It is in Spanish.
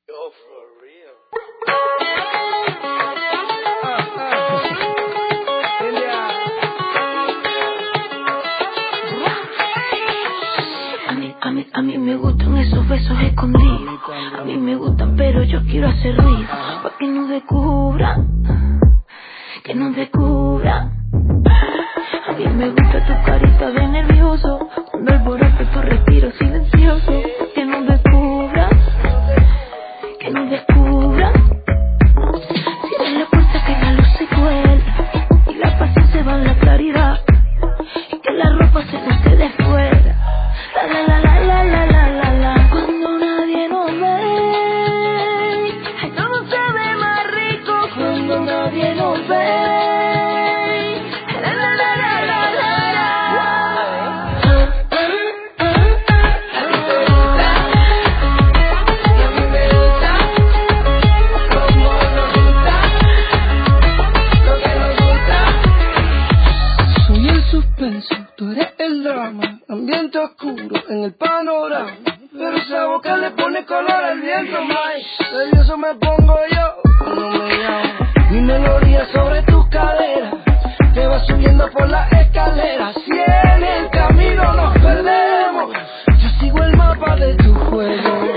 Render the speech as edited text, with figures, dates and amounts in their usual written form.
Yo, for real. A mí me gustan esos besos escondidos. A mí me gustan, pero yo quiero hacer ruido. Pa' que no descubran. Que no descubran. A mí me gusta tu carita de nervioso. Cuando alboroto tu respiro silencioso. Pa' que no descubran. Que no descubran. Cierra la puerta que la luz se cuela. Y la pasión se va en la claridad. Y que la ropa se note de fuera. La la la la la la la la. Cuando nadie nos ve, ay, todo se ve más rico. Cuando nadie nos ve, la la la la la la la. Y a mí me gusta, como nos gusta, lo que nos gusta. Soy el suspenso, tú eres el drama, ambiente oscuro en el panorama. Pero esa boca le pone color al viento, Mike. Nervioso me pongo yo cuando me llamas. Mi melodía sobre tus caderas te va subiendo por las escaleras. Si en el camino nos perdemos, yo sigo el mapa de tu juego.